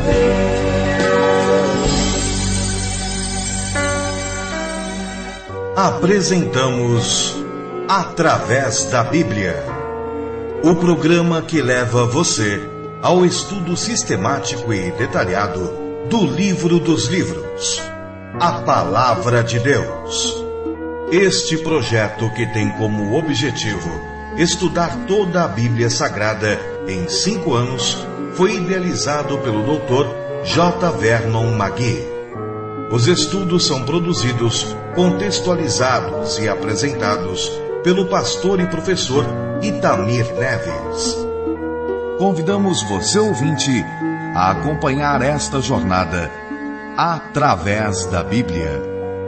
Apresentamos Através da Bíblia, o programa que leva você ao estudo sistemático e detalhado do livro dos livros, a Palavra de Deus. Este projeto, que tem como objetivo estudar toda a Bíblia Sagrada em 5 anos, foi idealizado pelo Dr. J. Vernon McGee. Os estudos são produzidos, contextualizados e apresentados pelo pastor e professor Itamir Neves. Convidamos você, ouvinte, a acompanhar esta jornada através da Bíblia.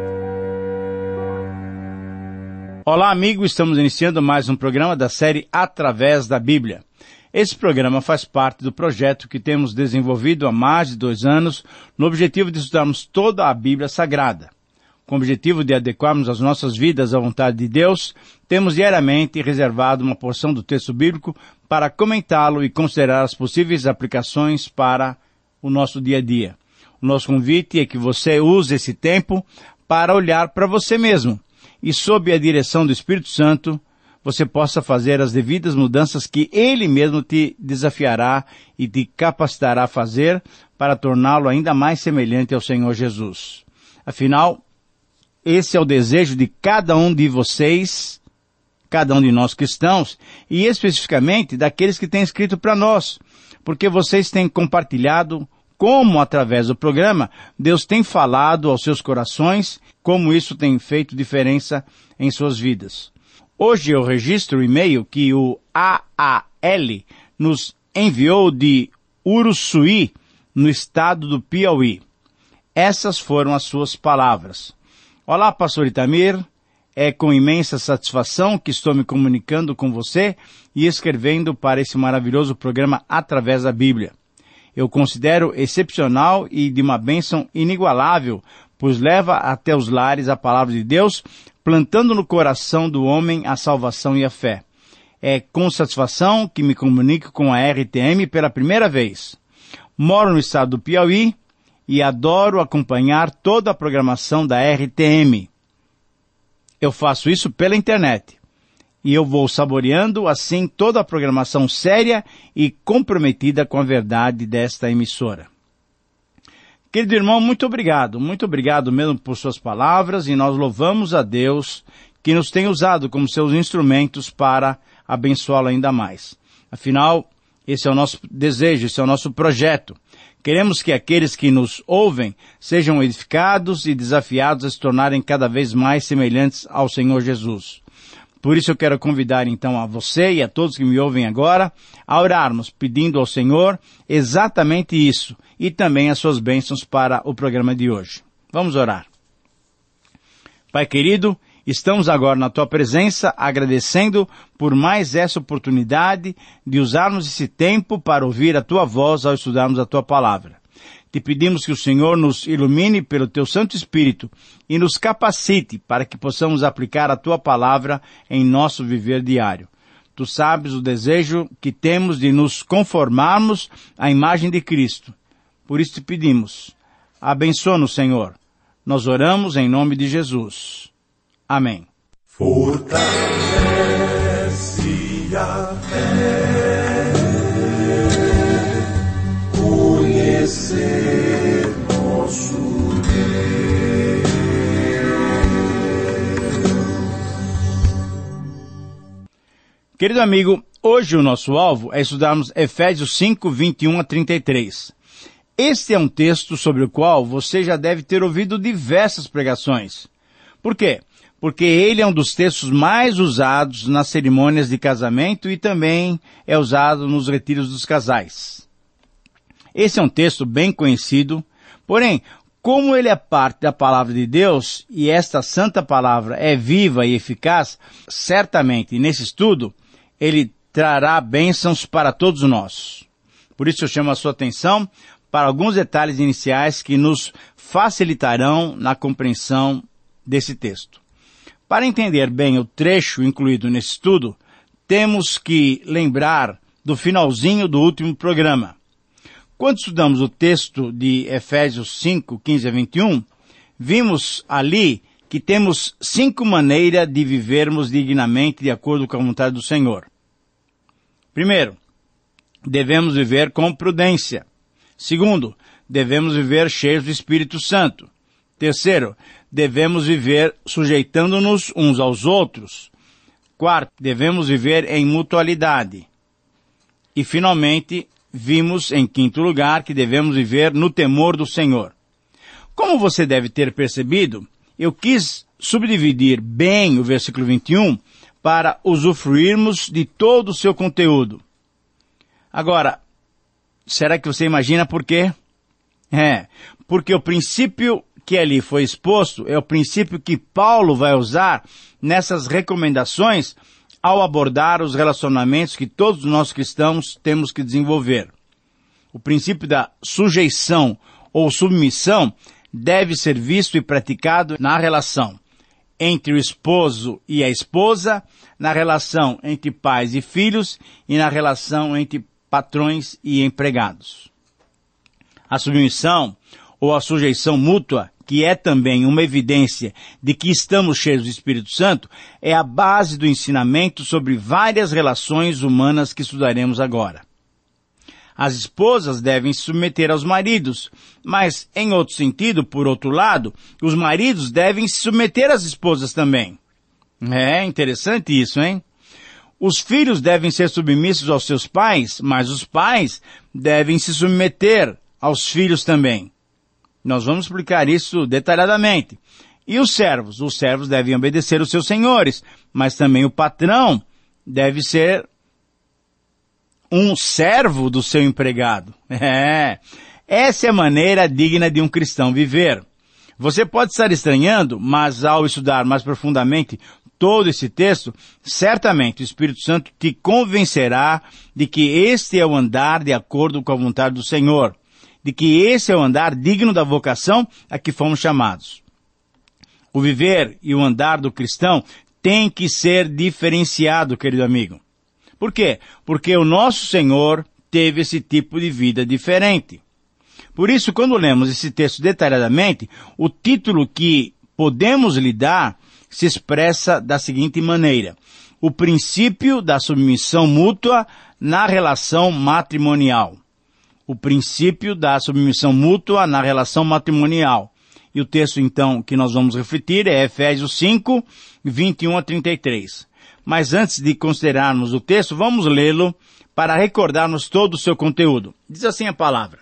Olá, amigo, estamos iniciando mais um programa da série Através da Bíblia. Esse programa faz parte do projeto que temos desenvolvido há mais de 2 anos, no objetivo de estudarmos toda a Bíblia Sagrada. Com o objetivo de adequarmos as nossas vidas à vontade de Deus, temos diariamente reservado uma porção do texto bíblico para comentá-lo e considerar as possíveis aplicações para o nosso dia a dia. O nosso convite é que você use esse tempo para olhar para você mesmo e, sob a direção do Espírito Santo, você possa fazer as devidas mudanças que Ele mesmo te desafiará e te capacitará a fazer para torná-lo ainda mais semelhante ao Senhor Jesus. Afinal, esse é o desejo de cada um de vocês, cada um de nós cristãos, e especificamente daqueles que têm escrito para nós, porque vocês têm compartilhado como, através do programa, Deus tem falado aos seus corações, como isso tem feito diferença em suas vidas. Hoje eu registro o e-mail que o AAL nos enviou de Uruçuí, no estado do Piauí. Essas foram as suas palavras. Olá, pastor Itamir, é com imensa satisfação que estou me comunicando com você e escrevendo para esse maravilhoso programa Através da Bíblia. Eu considero excepcional e de uma bênção inigualável, pois leva até os lares a palavra de Deus, plantando no coração do homem a salvação e a fé. É com satisfação que me comunico com a RTM pela primeira vez. Moro no estado do Piauí e adoro acompanhar toda a programação da RTM. Eu faço isso pela internet. E eu vou saboreando, assim, toda a programação séria e comprometida com a verdade desta emissora. Querido irmão, muito obrigado mesmo por suas palavras, e nós louvamos a Deus que nos tem usado como seus instrumentos para abençoá-lo ainda mais. Afinal, esse é o nosso desejo, esse é o nosso projeto. Queremos que aqueles que nos ouvem sejam edificados e desafiados a se tornarem cada vez mais semelhantes ao Senhor Jesus. Por isso eu quero convidar então a você e a todos que me ouvem agora a orarmos, pedindo ao Senhor exatamente isso e também as suas bênçãos para o programa de hoje. Vamos orar. Pai querido, estamos agora na Tua presença agradecendo por mais essa oportunidade de usarmos esse tempo para ouvir a Tua voz ao estudarmos a Tua palavra. Te pedimos que o Senhor nos ilumine pelo Teu Santo Espírito e nos capacite para que possamos aplicar a Tua palavra em nosso viver diário. Tu sabes o desejo que temos de nos conformarmos à imagem de Cristo. Por isso te pedimos, abençoa-nos, Senhor. Nós oramos em nome de Jesus. Amém. Fortalece a fé, conhecer nosso Deus. Querido amigo, hoje o nosso alvo é estudarmos Efésios 5, 21 a 33. Este é um texto sobre o qual você já deve ter ouvido diversas pregações. Por quê? Porque ele é um dos textos mais usados nas cerimônias de casamento e também é usado nos retiros dos casais. Esse é um texto bem conhecido, porém, como ele é parte da palavra de Deus e esta santa palavra é viva e eficaz, certamente nesse estudo ele trará bênçãos para todos nós. Por isso eu chamo a sua atenção para alguns detalhes iniciais que nos facilitarão na compreensão desse texto. Para entender bem o trecho incluído nesse estudo, temos que lembrar do finalzinho do último programa. Quando estudamos o texto de Efésios 5, 15 a 21, vimos ali que temos 5 maneiras de vivermos dignamente de acordo com a vontade do Senhor. Primeiro, devemos viver com prudência. Segundo, devemos viver cheios do Espírito Santo. Terceiro, devemos viver sujeitando-nos uns aos outros. Quarto, devemos viver em mutualidade. E, finalmente, vimos, em quinto lugar, que devemos viver no temor do Senhor. Como você deve ter percebido, eu quis subdividir bem o versículo 21 para usufruirmos de todo o seu conteúdo. Agora, será que você imagina por quê? Porque o princípio que ali foi exposto é o princípio que Paulo vai usar nessas recomendações ao abordar os relacionamentos que todos nós cristãos temos que desenvolver. O princípio da sujeição ou submissão deve ser visto e praticado na relação entre o esposo e a esposa, na relação entre pais e filhos e na relação entre patrões e empregados. A submissão ou a sujeição mútua, que é também uma evidência de que estamos cheios do Espírito Santo, é a base do ensinamento sobre várias relações humanas que estudaremos agora. As esposas devem se submeter aos maridos, mas, em outro sentido, por outro lado, os maridos devem se submeter às esposas também. É interessante isso, hein? Os filhos devem ser submissos aos seus pais, mas os pais devem se submeter aos filhos também. Nós vamos explicar isso detalhadamente. E os servos? Os servos devem obedecer os seus senhores, mas também o patrão deve ser um servo do seu empregado. Essa é a maneira digna de um cristão viver. Você pode estar estranhando, mas ao estudar mais profundamente todo esse texto, certamente o Espírito Santo te convencerá de que este é o andar de acordo com a vontade do Senhor, de que esse é o andar digno da vocação a que fomos chamados. O viver e o andar do cristão tem que ser diferenciado, querido amigo. Por quê? Porque o nosso Senhor teve esse tipo de vida diferente. Por isso, quando lemos esse texto detalhadamente, o título que podemos lhe dar se expressa da seguinte maneira: o princípio da submissão mútua na relação matrimonial. O princípio da submissão mútua na relação matrimonial. E o texto, então, que nós vamos refletir é Efésios 5, 21 a 33. Mas antes de considerarmos o texto, vamos lê-lo para recordarmos todo o seu conteúdo. Diz assim a palavra.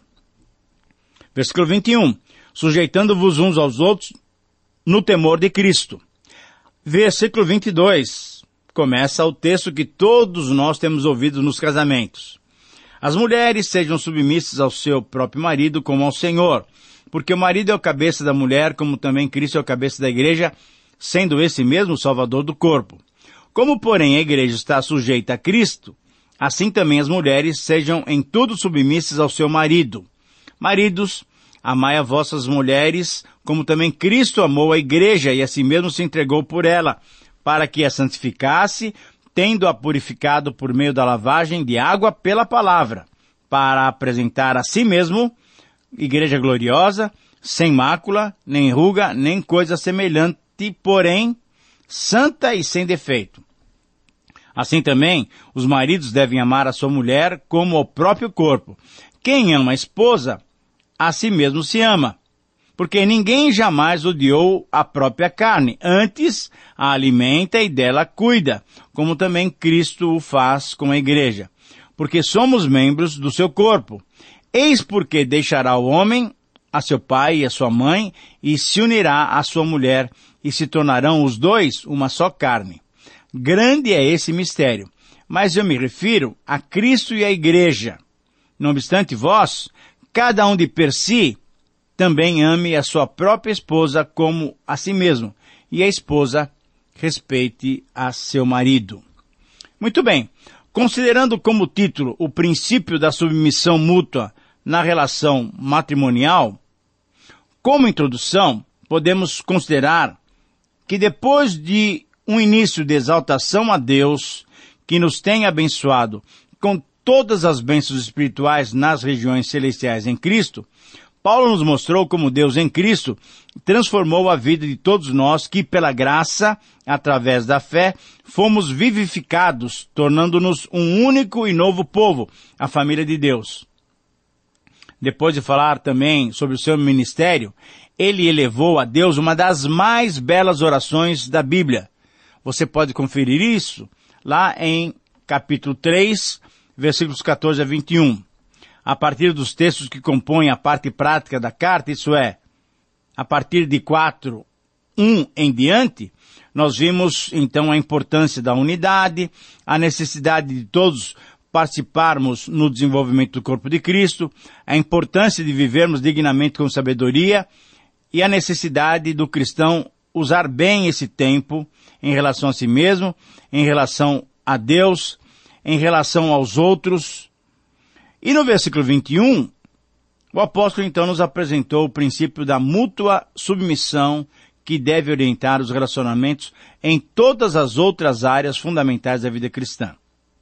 Versículo 21. Sujeitando-vos uns aos outros no temor de Cristo. Versículo 22. Começa o texto que todos nós temos ouvido nos casamentos. As mulheres sejam submissas ao seu próprio marido como ao Senhor, porque o marido é o cabeça da mulher, como também Cristo é o cabeça da igreja, sendo esse mesmo o Salvador do corpo. Como, porém, a igreja está sujeita a Cristo, assim também as mulheres sejam em tudo submissas ao seu marido. Maridos, amai a vossas mulheres, como também Cristo amou a igreja e a si mesmo se entregou por ela, para que a santificasse, tendo-a purificado por meio da lavagem de água pela palavra, para apresentar a si mesmo, igreja gloriosa, sem mácula, nem ruga, nem coisa semelhante, porém, santa e sem defeito. Assim também, os maridos devem amar a sua mulher como o próprio corpo. Quem ama a esposa, a si mesmo se ama. Porque ninguém jamais odiou a própria carne, antes a alimenta e dela cuida, como também Cristo o faz com a igreja. Porque somos membros do seu corpo. Eis porque deixará o homem a seu pai e a sua mãe, e se unirá à sua mulher, e se tornarão os dois uma só carne. Grande é esse mistério, mas eu me refiro a Cristo e à igreja. Não obstante vós, cada um de per si, também ame a sua própria esposa como a si mesmo, e a esposa respeite a seu marido. Muito bem, considerando como título o princípio da submissão mútua na relação matrimonial, como introdução, podemos considerar que depois de um início de exaltação a Deus, que nos tem abençoado com todas as bênçãos espirituais nas regiões celestiais em Cristo, Paulo nos mostrou como Deus em Cristo transformou a vida de todos nós que, pela graça, através da fé, fomos vivificados, tornando-nos um único e novo povo, a família de Deus. Depois de falar também sobre o seu ministério, ele elevou a Deus uma das mais belas orações da Bíblia. Você pode conferir isso lá em capítulo 3, versículos 14 a 21. A partir dos textos que compõem a parte prática da carta, isso é, a partir de 4:1 em diante, nós vimos então a importância da unidade, a necessidade de todos participarmos no desenvolvimento do corpo de Cristo, a importância de vivermos dignamente com sabedoria e a necessidade do cristão usar bem esse tempo em relação a si mesmo, em relação a Deus, em relação aos outros. E no versículo 21, o apóstolo então nos apresentou o princípio da mútua submissão que deve orientar os relacionamentos em todas as outras áreas fundamentais da vida cristã.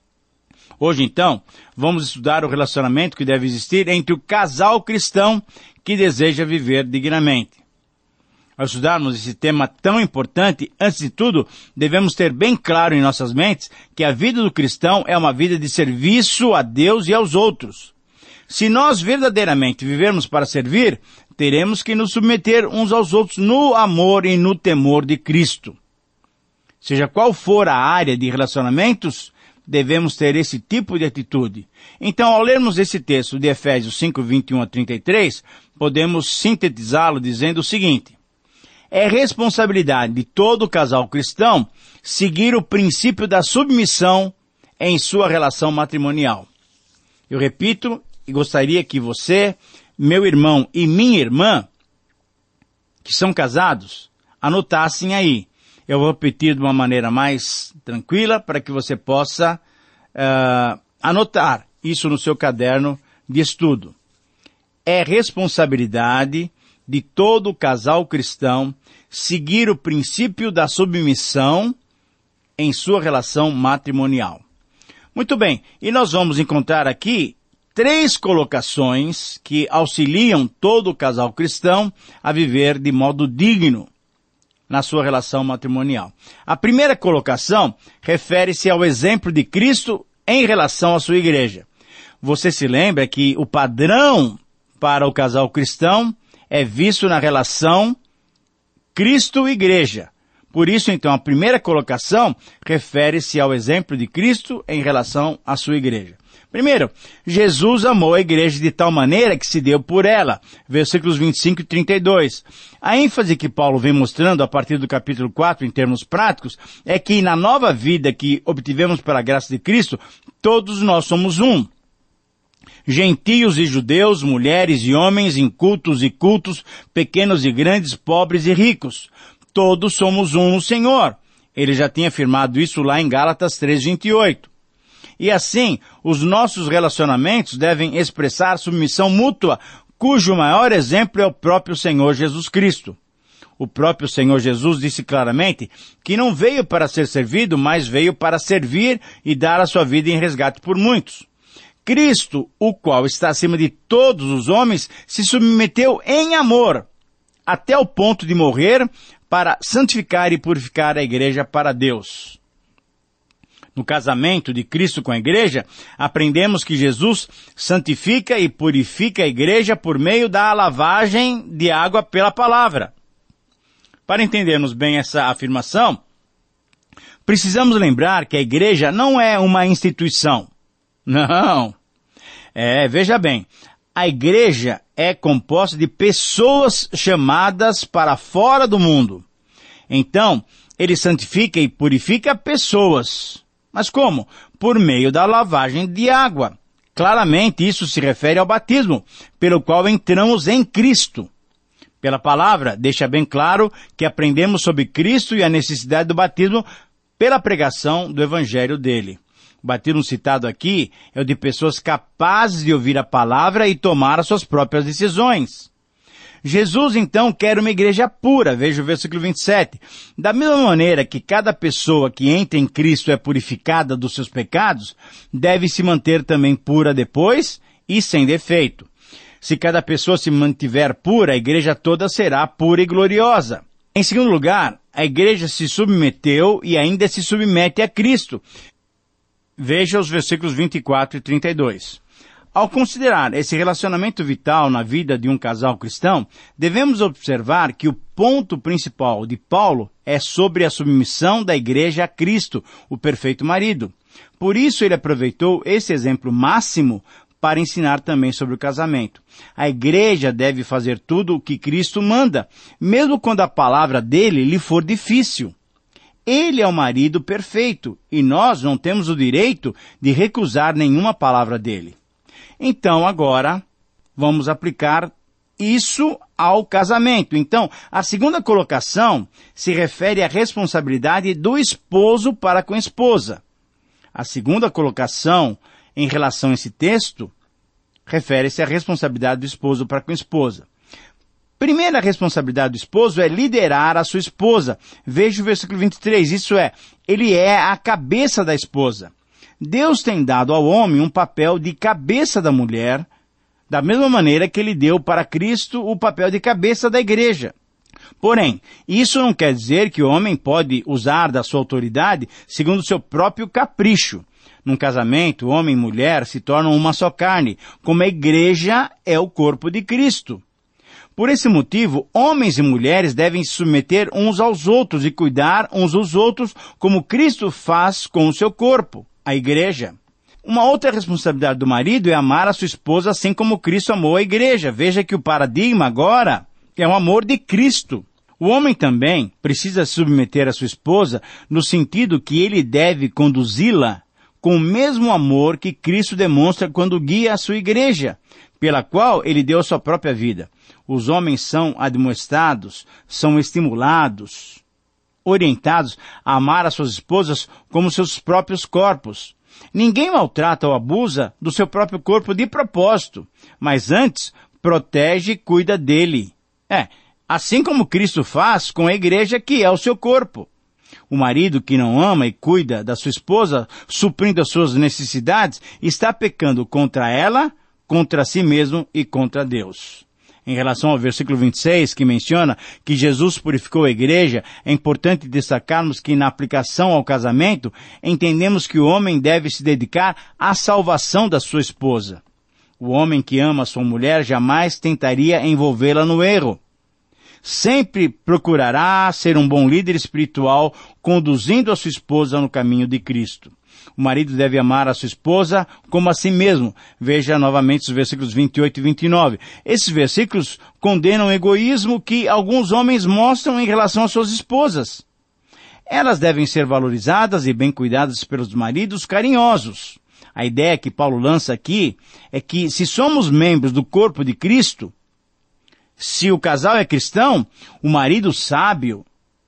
Hoje então, vamos estudar o relacionamento que deve existir entre o casal cristão que deseja viver dignamente. Ao estudarmos esse tema tão importante, antes de tudo, devemos ter bem claro em nossas mentes que a vida do cristão é uma vida de serviço a Deus e aos outros. Se nós verdadeiramente vivermos para servir, teremos que nos submeter uns aos outros no amor e no temor de Cristo. Seja qual for a área de relacionamentos, devemos ter esse tipo de atitude. Então, ao lermos esse texto de Efésios 5, 21 a 33, podemos sintetizá-lo dizendo o seguinte: é responsabilidade de todo casal cristão seguir o princípio da submissão em sua relação matrimonial. Eu repito e gostaria que você, meu irmão e minha irmã, que são casados, anotassem aí. Eu vou repetir de uma maneira mais tranquila para que você possa anotar isso no seu caderno de estudo. É responsabilidade de todo casal cristão seguir o princípio da submissão em sua relação matrimonial. Muito bem, e nós vamos encontrar aqui 3 colocações que auxiliam todo casal cristão a viver de modo digno na sua relação matrimonial. A primeira colocação refere-se ao exemplo de Cristo em relação à sua igreja. Você se lembra que o padrão para o casal cristão é visto na relação Cristo-Igreja. Por isso, então, a primeira colocação refere-se ao exemplo de Cristo em relação à sua igreja. Primeiro, Jesus amou a igreja de tal maneira que se deu por ela. Versículos 25 e 32. A ênfase que Paulo vem mostrando a partir do capítulo 4, em termos práticos, é que na nova vida que obtivemos pela graça de Cristo, todos nós somos um. Gentios e judeus, mulheres e homens, incultos e cultos, pequenos e grandes, pobres e ricos. Todos somos um no Senhor. Ele já tinha afirmado isso lá em Gálatas 3:28. E assim, os nossos relacionamentos devem expressar submissão mútua, cujo maior exemplo é o próprio Senhor Jesus Cristo. O próprio Senhor Jesus disse claramente que não veio para ser servido, mas veio para servir e dar a sua vida em resgate por muitos. Cristo, o qual está acima de todos os homens, se submeteu em amor, até o ponto de morrer, para santificar e purificar a igreja para Deus. No casamento de Cristo com a igreja, aprendemos que Jesus santifica e purifica a igreja por meio da lavagem de água pela palavra. Para entendermos bem essa afirmação, precisamos lembrar que a igreja não é uma instituição. Não. Veja bem, a igreja é composta de pessoas chamadas para fora do mundo. Então, ele santifica e purifica pessoas. Mas como? Por meio da lavagem de água. Claramente, isso se refere ao batismo, pelo qual entramos em Cristo. Pela palavra, deixa bem claro que aprendemos sobre Cristo e a necessidade do batismo pela pregação do evangelho dele. O batismo citado aqui é o de pessoas capazes de ouvir a palavra e tomar as suas próprias decisões. Jesus, então, quer uma igreja pura, veja o versículo 27. Da mesma maneira que cada pessoa que entra em Cristo é purificada dos seus pecados, deve se manter também pura depois e sem defeito. Se cada pessoa se mantiver pura, a igreja toda será pura e gloriosa. Em segundo lugar, a igreja se submeteu e ainda se submete a Cristo. Veja os versículos 24 e 32. Ao considerar esse relacionamento vital na vida de um casal cristão, devemos observar que o ponto principal de Paulo é sobre a submissão da igreja a Cristo, o perfeito marido. Por isso ele aproveitou esse exemplo máximo para ensinar também sobre o casamento. A igreja deve fazer tudo o que Cristo manda, mesmo quando a palavra dele lhe for difícil. Ele é o marido perfeito e nós não temos o direito de recusar nenhuma palavra dele. Então, agora, vamos aplicar isso ao casamento. Então, a segunda colocação se refere à responsabilidade do esposo para com a esposa. A segunda colocação, em relação a esse texto, refere-se à responsabilidade do esposo para com a esposa. Primeira responsabilidade do esposo é liderar a sua esposa. Veja o versículo 23, isso é, ele é a cabeça da esposa. Deus tem dado ao homem um papel de cabeça da mulher, da mesma maneira que ele deu para Cristo o papel de cabeça da igreja. Porém, isso não quer dizer que o homem pode usar da sua autoridade segundo o seu próprio capricho. Num casamento, homem e mulher se tornam uma só carne, como a igreja é o corpo de Cristo. Por esse motivo, homens e mulheres devem se submeter uns aos outros e cuidar uns dos outros, como Cristo faz com o seu corpo, a igreja. Uma outra responsabilidade do marido é amar a sua esposa assim como Cristo amou a igreja. Veja que o paradigma agora é o amor de Cristo. O homem também precisa se submeter à sua esposa no sentido que ele deve conduzi-la com o mesmo amor que Cristo demonstra quando guia a sua igreja, pela qual ele deu a sua própria vida. Os homens são admoestados, são estimulados, orientados a amar as suas esposas como seus próprios corpos. Ninguém maltrata ou abusa do seu próprio corpo de propósito, mas antes protege e cuida dele. Assim como Cristo faz com a igreja que é o seu corpo. O marido que não ama e cuida da sua esposa, suprindo as suas necessidades, está pecando contra ela, contra si mesmo e contra Deus. Em relação ao versículo 26, que menciona que Jesus purificou a igreja, é importante destacarmos que na aplicação ao casamento, entendemos que o homem deve se dedicar à salvação da sua esposa. O homem que ama sua mulher jamais tentaria envolvê-la no erro. Sempre procurará ser um bom líder espiritual, conduzindo a sua esposa no caminho de Cristo. O marido deve amar a sua esposa como a si mesmo. Veja novamente os versículos 28 e 29. Esses versículos condenam o egoísmo que alguns homens mostram em relação às suas esposas. Elas devem ser valorizadas e bem cuidadas pelos maridos carinhosos. A ideia que Paulo lança aqui é que se somos membros do corpo de Cristo, se o casal é cristão, o marido sábio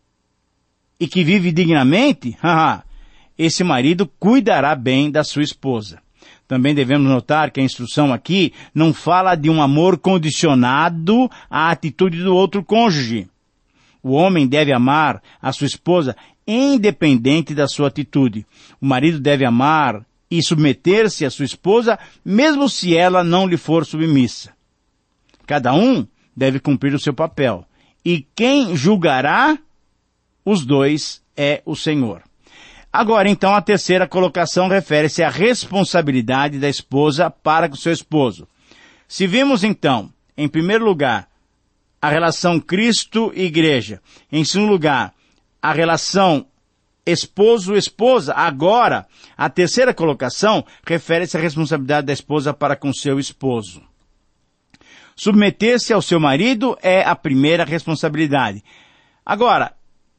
e que vive dignamente, esse marido cuidará bem da sua esposa. Também devemos notar que a instrução aqui não fala de um amor condicionado à atitude do outro cônjuge. O homem deve amar a sua esposa independente da sua atitude. O marido deve amar e submeter-se à sua esposa, mesmo se ela não lhe for submissa. Cada um deve cumprir o seu papel. E quem julgará os dois é o Senhor. Agora, então, a terceira colocação refere-se à responsabilidade da esposa para com seu esposo. Se vimos, então, em primeiro lugar, a relação Cristo e igreja. Em segundo lugar, a relação esposo-esposa. Agora, a terceira colocação refere-se à responsabilidade da esposa para com seu esposo. Submeter-se ao seu marido é a primeira responsabilidade. Agora,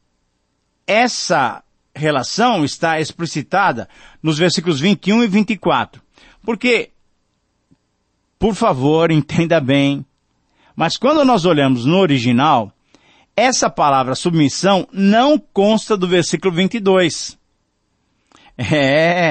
essa relação está explicitada nos versículos 21 e 24. Porque, por favor, entenda bem, mas quando nós olhamos no original, essa palavra submissão não consta do versículo 22.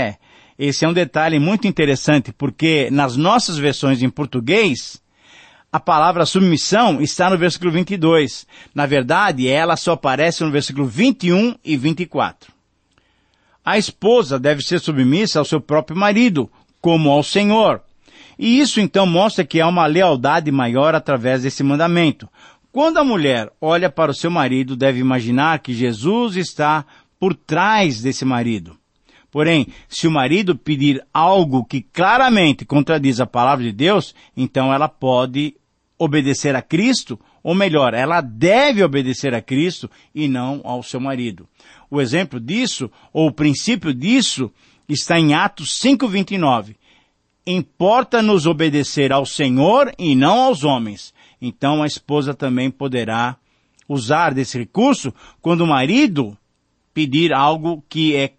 Esse é um detalhe muito interessante, porque nas nossas versões em português, A palavra submissão está no versículo 22. Na verdade, ela só aparece no versículo 21 e 24. A esposa deve ser submissa ao seu próprio marido, como ao Senhor. E isso então mostra que há uma lealdade maior através desse mandamento. Quando a mulher olha para o seu marido, deve imaginar que Jesus está por trás desse marido. Porém, se o marido pedir algo que claramente contradiz a palavra de Deus, então ela pode obedecer a Cristo, ou melhor, ela deve obedecer a Cristo e não ao seu marido. O exemplo disso, ou o princípio disso, está em Atos 5:29. Importa-nos obedecer ao Senhor e não aos homens. Então a esposa também poderá usar desse recurso quando o marido pedir algo que é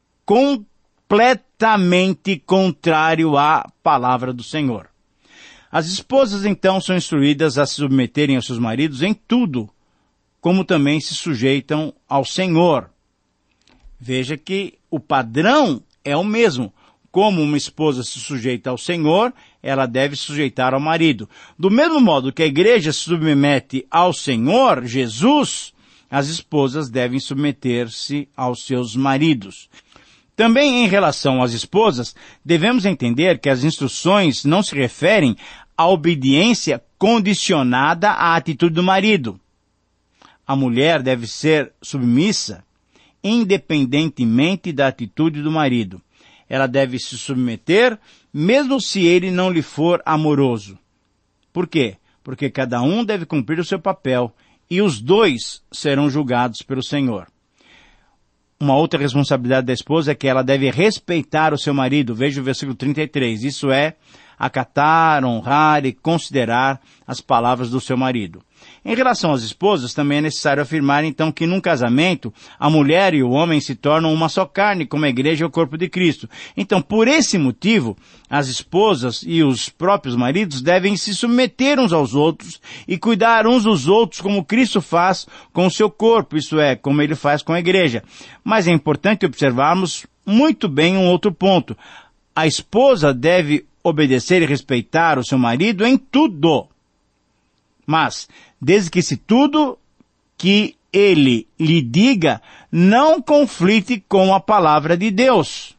completamente contrário à palavra do Senhor. As esposas, então, são instruídas a se submeterem aos seus maridos em tudo, como também se sujeitam ao Senhor. Veja que o padrão é o mesmo. Como uma esposa se sujeita ao Senhor, ela deve se sujeitar ao marido. Do mesmo modo que a igreja se submete ao Senhor, Jesus, as esposas devem submeter-se aos seus maridos. Também em relação às esposas, devemos entender que as instruções não se referem à obediência condicionada à atitude do marido. A mulher deve ser submissa independentemente da atitude do marido. Ela deve se submeter mesmo se ele não lhe for amoroso. Por quê? Porque cada um deve cumprir o seu papel e os dois serão julgados pelo Senhor. Uma outra responsabilidade da esposa é que ela deve respeitar o seu marido. Veja o versículo 33. Isso é, acatar, honrar e considerar as palavras do seu marido. Em relação às esposas, também é necessário afirmar, então, que num casamento, a mulher e o homem se tornam uma só carne, como a igreja é o corpo de Cristo. Então, por esse motivo, as esposas e os próprios maridos devem se submeter uns aos outros e cuidar uns dos outros como Cristo faz com o seu corpo, isso é, como ele faz com a igreja. Mas é importante observarmos muito bem um outro ponto. A esposa deve obedecer e respeitar o seu marido em tudo. Mas, desde que esse tudo que ele lhe diga não conflite com a palavra de Deus.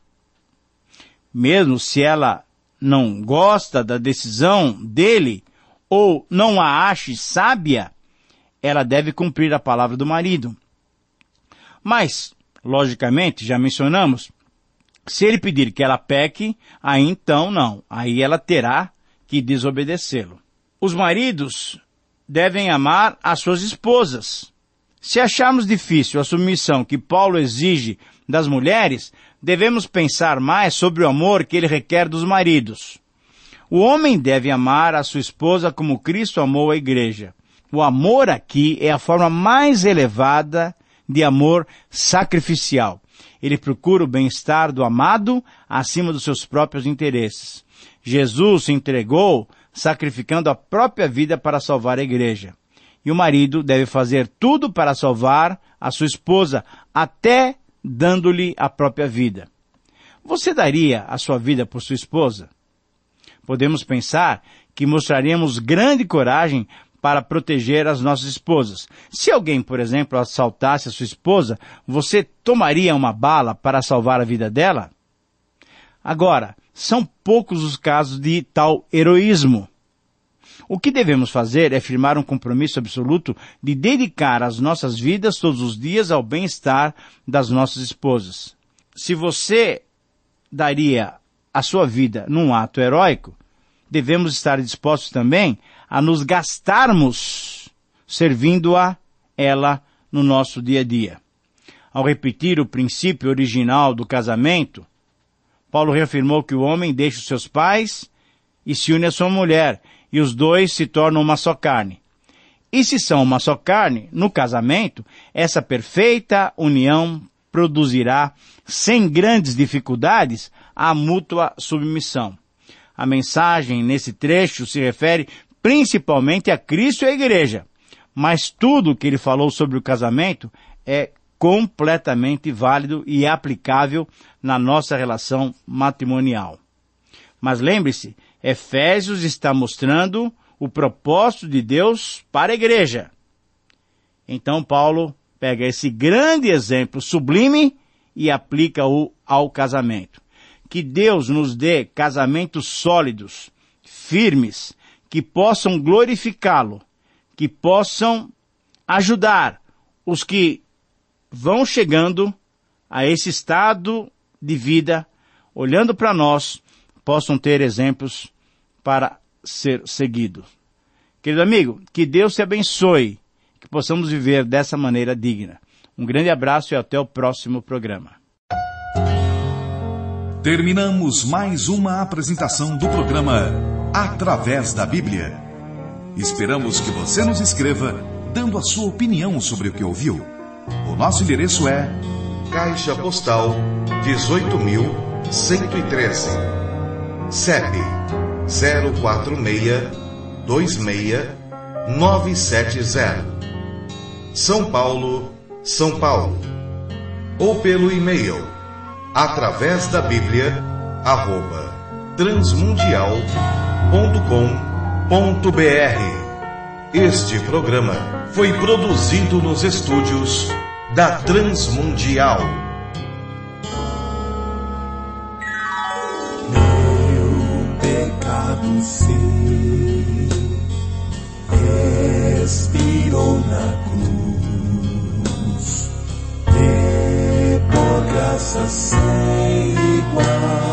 Mesmo se ela não gosta da decisão dele ou não a ache sábia, ela deve cumprir a palavra do marido. Mas, logicamente, já mencionamos, se ele pedir que ela peque, aí então não. Aí ela terá que desobedecê-lo. Os maridos devem amar as suas esposas. Se acharmos difícil a submissão que Paulo exige das mulheres, devemos pensar mais sobre o amor que ele requer dos maridos. O homem deve amar a sua esposa como Cristo amou a igreja. O amor aqui é a forma mais elevada de amor sacrificial. Ele procura o bem-estar do amado acima dos seus próprios interesses. Jesus se entregou sacrificando a própria vida para salvar a igreja. E o marido deve fazer tudo para salvar a sua esposa, até dando-lhe a própria vida. Você daria a sua vida por sua esposa? Podemos pensar que mostraríamos grande coragem para proteger as nossas esposas. Se alguém, por exemplo, assaltasse a sua esposa, você tomaria uma bala para salvar a vida dela? Agora, são poucos os casos de tal heroísmo. O que devemos fazer é firmar um compromisso absoluto de dedicar as nossas vidas todos os dias ao bem-estar das nossas esposas. Se você daria a sua vida num ato heróico, devemos estar dispostos também a nos gastarmos servindo-a ela no nosso dia a dia. Ao repetir o princípio original do casamento, Paulo reafirmou que o homem deixa os seus pais e se une à sua mulher, e os dois se tornam uma só carne. E se são uma só carne, no casamento, essa perfeita união produzirá, sem grandes dificuldades, a mútua submissão. A mensagem nesse trecho se refere principalmente a Cristo e à igreja, mas tudo o que ele falou sobre o casamento é completamente válido e aplicável na nossa relação matrimonial. Mas lembre-se, Efésios está mostrando o propósito de Deus para a igreja. Então Paulo pega esse grande exemplo sublime e aplica-o ao casamento. Que Deus nos dê casamentos sólidos, firmes, que possam glorificá-lo, que possam ajudar os que vão chegando a esse estado de vida, olhando para nós, possam ter exemplos para ser seguidos. Querido amigo, que Deus te abençoe, que possamos viver dessa maneira digna. Um grande abraço e até o próximo programa. Terminamos mais uma apresentação do programa Através da Bíblia. Esperamos que você nos escreva dando a sua opinião sobre o que ouviu. O nosso endereço é Caixa Postal 18.113, CEP 04626-970, São Paulo, São Paulo. Ou pelo e-mail através da Bíblia @transmundial.com.br. Este programa foi produzido nos estúdios da Transmundial. Meu pecado sei, expirou na cruz, e por graça sem igual.